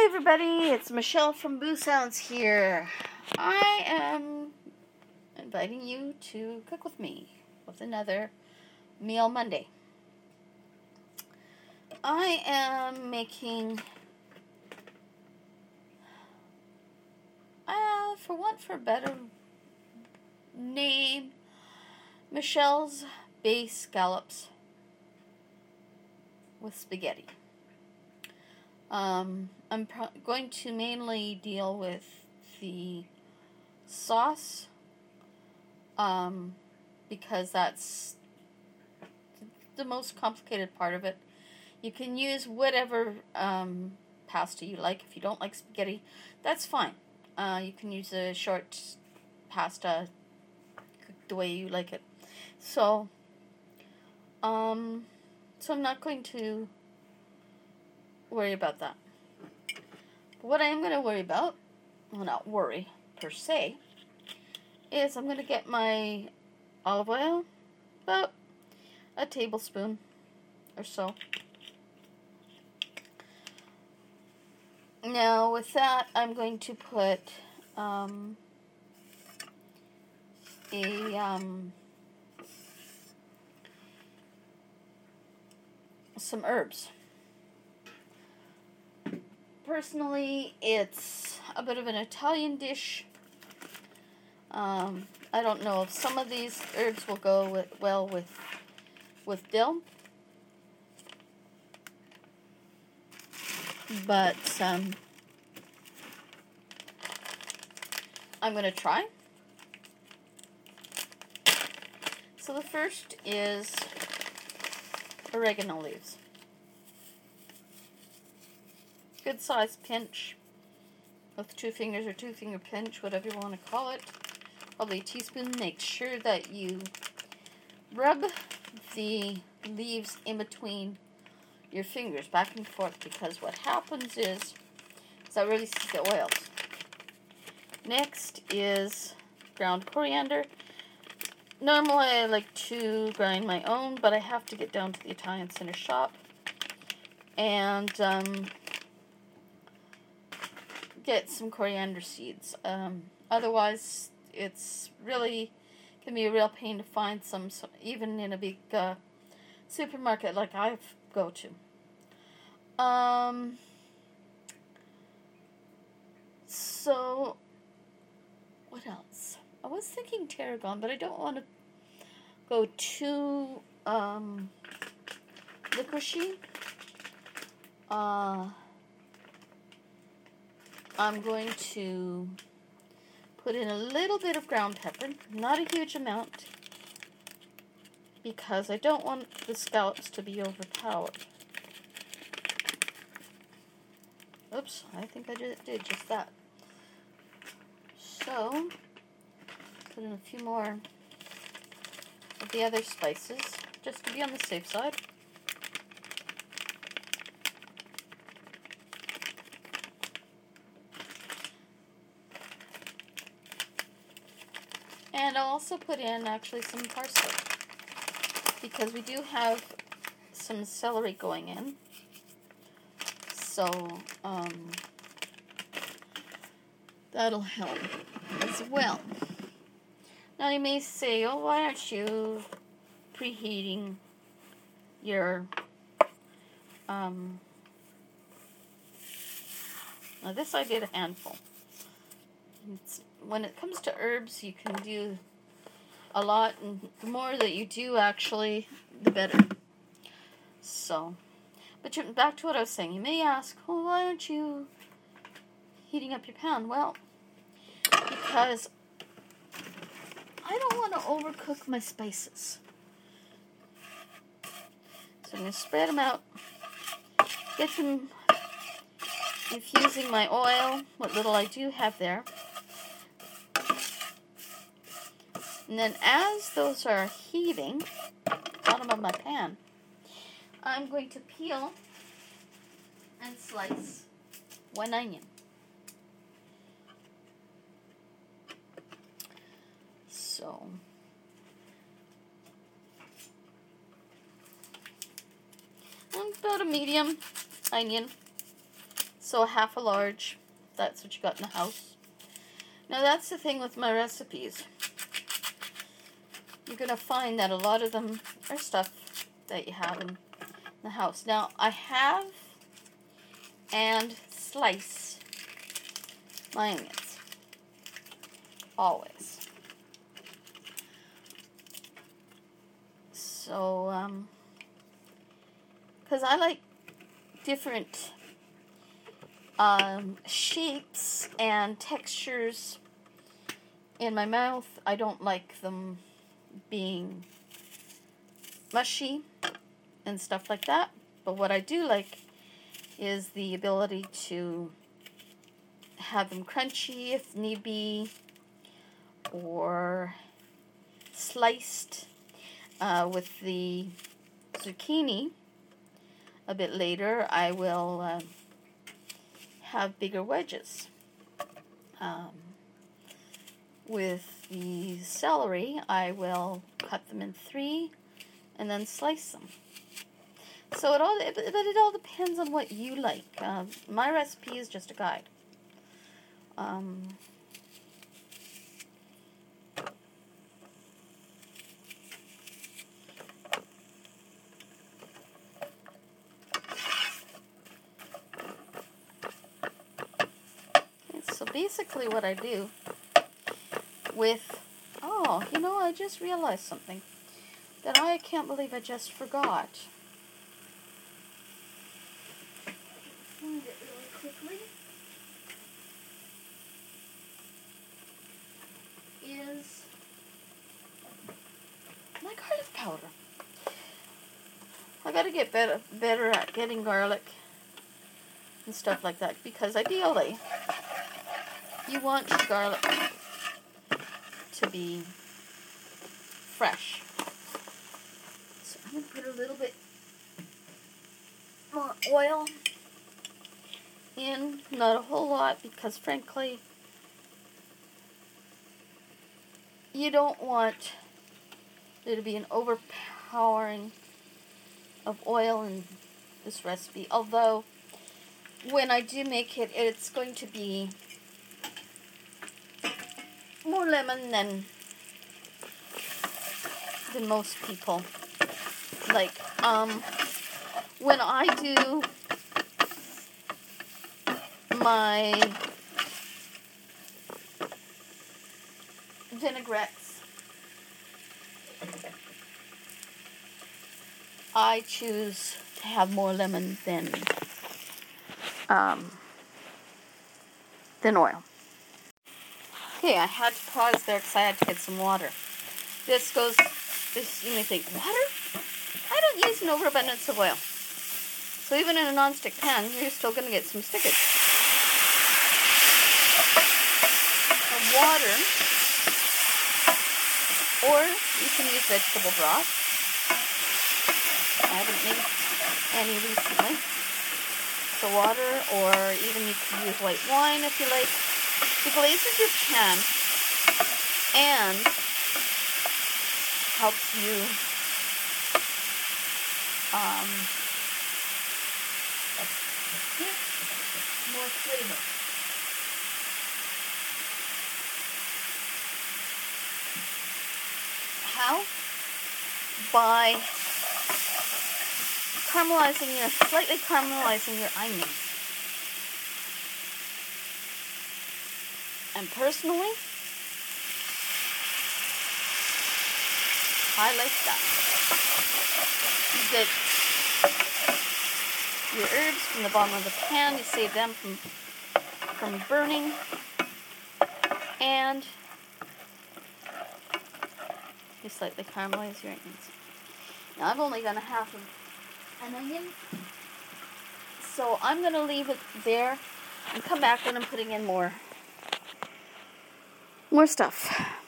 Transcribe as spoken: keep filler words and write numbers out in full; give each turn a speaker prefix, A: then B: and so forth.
A: Hi everybody, it's Michelle from Boo Sounds here. I am inviting you to cook with me with another Meal Monday. I am making, uh, for want for a better name, Michelle's Bay Scallops with spaghetti. Um, I'm pro- going to mainly deal with the sauce, um, because that's the most complicated part of it. You can use whatever um, pasta you like. If you don't like spaghetti, that's fine. Uh, you can use a short pasta cooked the way you like it. So, um, so I'm not going to worry about that. But what I am going to worry about, well, not worry per se, is I'm going to get my olive oil, about a tablespoon or so. Now with that, I'm going to put um, a um, some herbs. Personally, it's a bit of an Italian dish. Um, I don't know if some of these herbs will go with, well with with dill, but um, I'm going to try. So the first is oregano leaves. Good size pinch with two fingers or two finger pinch, whatever you want to call it. Probably a teaspoon. Make sure that you rub the leaves in between your fingers back and forth, because what happens is, is that releases the oils. Next is ground coriander. Normally I like to grind my own, but I have to get down to the Italian Center shop and um, get some coriander seeds. Um, otherwise, it's really can be a real pain to find some, so even in a big uh, supermarket like I go to. Um, so, what else? I was thinking tarragon, but I don't want to go too um, licoricey. Uh, I'm going to put in a little bit of ground pepper, not a huge amount, because I don't want the scallops to be overpowered. Oops, I think I did, did just that. So, put in a few more of the other spices, just to be on the safe side. And I'll also put in actually some parsley, because we do have some celery going in. So, um, that'll help as well. Now you may say, oh, why aren't you preheating your, um, now this I did a handful. It's, when it comes to herbs, you can do a lot, and the more that you do, actually, the better. So, but you, back to what I was saying. You may ask, well, why aren't you heating up your pan? Well, because I don't want to overcook my spices. So I'm going to spread them out, get them infusing my oil, what little I do have there. And then as those are heating, bottom of my pan, I'm going to peel and slice one onion. So, about a medium onion. So a half a large, that's what you got in the house. Now that's the thing with my recipes. You're going to find that a lot of them are stuff that you have in the house. Now I have and slice my onions. Always. So, um, because I like different um, shapes and textures in my mouth. I don't like them being mushy and stuff like that. But what I do like is the ability to have them crunchy if need be, or sliced uh, with the zucchini. A bit later, I will uh, have bigger wedges. Um, with the celery, I will cut them in three and then slice them. So it all, but it all depends on what you like. Uh, my recipe is just a guide. Um, so basically what I do with, oh, you know, I just realized something that I can't believe I just forgot. Find it really quickly. Is my garlic powder. I gotta get better, better at getting garlic and stuff like that, because ideally you want your garlic to be fresh. So I'm going to put a little bit more oil in, not a whole lot, because frankly you don't want there to be an overpowering of oil in this recipe, although when I do make it, it's going to be more lemon than than most people like. Um, when I do my vinaigrettes, I choose to have more lemon than um, than oil. Okay, I had to pause there because I had to get some water. This goes, this, you may think, water? I don't use an overabundance of oil. So even in a non-stick pan, you're still going to get some stickage. The water, or you can use vegetable broth. I haven't made any recently. So water, or even you can use white wine if you like. Deglazes your pan and helps you um, get more flavor. How? By caramelizing your, slightly caramelizing your onions. And personally, I like that. You get your herbs from the bottom of the pan, you save them from from burning, and you slightly caramelize your onions. Now I've only done a half of an onion, so I'm going to leave it there and come back when I'm putting in more more stuff.